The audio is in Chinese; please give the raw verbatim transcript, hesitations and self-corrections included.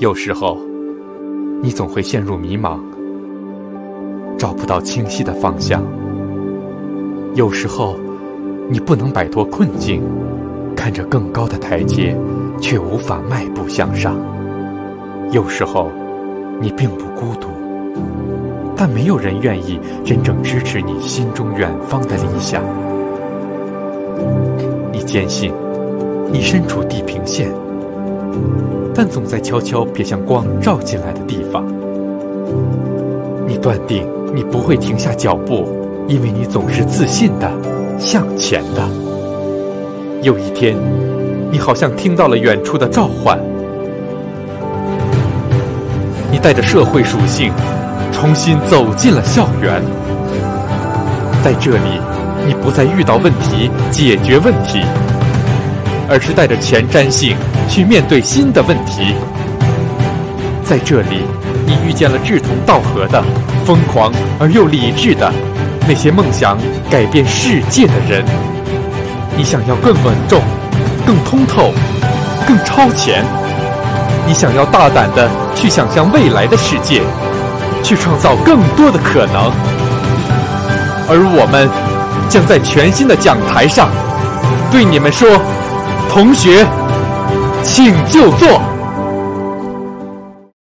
有时候，你总会陷入迷茫，找不到清晰的方向。有时候，你不能摆脱困境，看着更高的台阶，却无法迈步向上。有时候，你并不孤独，但没有人愿意真正支持你心中远方的理想。你坚信，你身处地平线，但总在悄悄瞥向光照进来的地方。你断定你不会停下脚步，因为你总是自信的向前的。有一天，你好像听到了远处的召唤，你带着社会属性重新走进了校园。在这里，你不再遇到问题解决问题，而是带着前瞻性去面对新的问题。在这里，你遇见了志同道合的、疯狂而又理智的那些梦想改变世界的人。你想要更稳重、更通透、更超前。你想要大胆地去想象未来的世界，去创造更多的可能。而我们将在全新的讲台上对你们说：同学，请就坐。